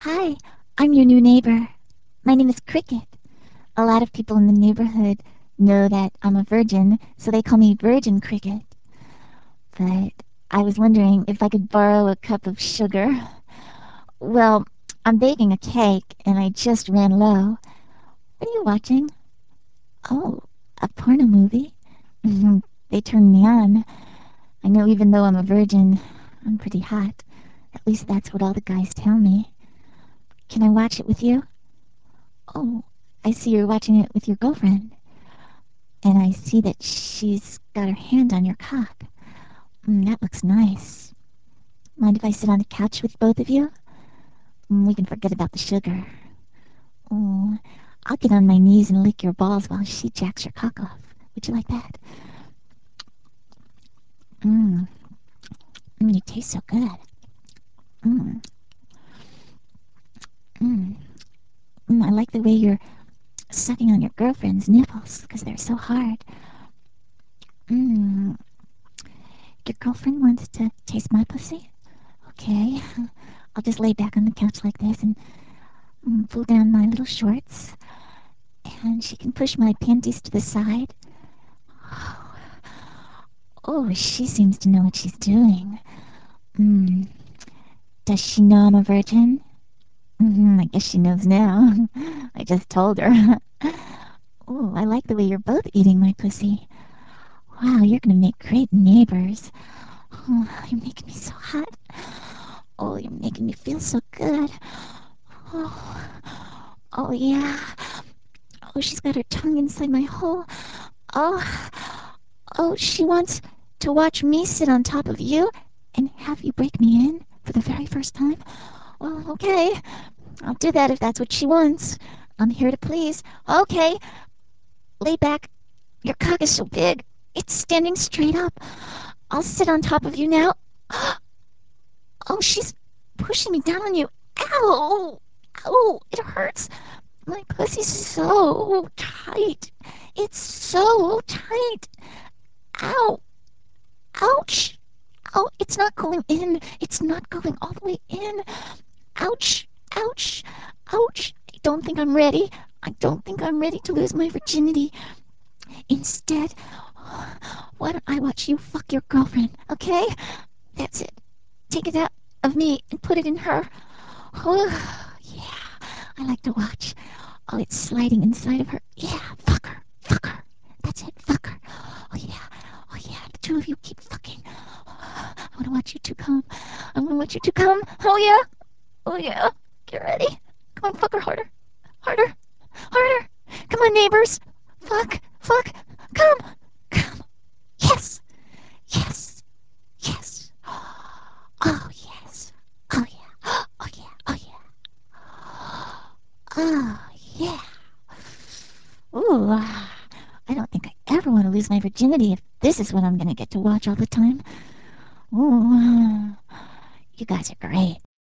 Hi, I'm your new neighbor. My name is Cricket. A lot of people in the neighborhood know that I'm a virgin, so they call me Virgin Cricket. But I was wondering if I could borrow a cup of sugar. Well, I'm baking a cake and I just ran low. What are you watching? Oh, a porno movie? They turn me on. I know even though I'm a virgin, I'm pretty hot. At least that's what all the guys tell me. Can I watch it with you? Oh, I see you're watching it with your girlfriend. And I see that she's got her hand on your cock. That looks nice. Mind if I sit on the couch with both of you? We can forget about the sugar. Oh, I'll get on my knees and lick your balls while she jacks your cock off. Would you like that? Mmm, you taste so good. Mmm, mmm, I like the way you're sucking on your girlfriend's nipples because they're so hard. Mmm, your girlfriend wants to taste my pussy? Okay, I'll just lay back on the couch like this and pull down my little shorts, and she can push my panties to the side. Oh, she seems to know what she's doing. Hmm. Does she know I'm a virgin? I guess she knows now. I just told her. Oh, I like the way you're both eating my pussy. Wow, you're gonna make great neighbors. Oh, you're making me so hot. Oh, you're making me feel so good. Oh, oh yeah. Oh, she's got her tongue inside my hole. Oh, oh, she wants to watch me sit on top of you and have you break me in for the very first time? Well, okay. I'll do that if that's what she wants. I'm here to please. Okay, lay back. Your cock is so big. It's standing straight up. I'll sit on top of you now. Oh, she's pushing me down on you. Ow! Ow! It hurts. My pussy's so tight. It's so tight. Ow! Ouch! Oh, it's not going in. It's not going all the way in. Ouch! Ouch! Ouch! I don't think I'm ready. I don't think I'm ready to lose my virginity. Instead, why don't I watch you fuck your girlfriend, okay? That's it. Take it out of me and put it in her. Oh, yeah. I like to watch. Oh, it's sliding inside of her. Yeah, fuck her. Fuck her. That's it. Fuck her. Oh, yeah. Oh, yeah. The two of you keep fucking. I want to watch you two come. I want to watch you two come. Oh, yeah. Oh, yeah. Get ready. Come on, fuck her harder. Harder. Harder. Come on, neighbors. Fuck. Fuck. Come. Come. Yes. Yes. Yes. Oh, yes. Oh, yeah. Oh, yeah. Oh, yeah. Oh, yeah. Ooh. I don't think I ever want to lose my virginity if this is what I'm going to get to watch all the time. Ooh. You guys are great.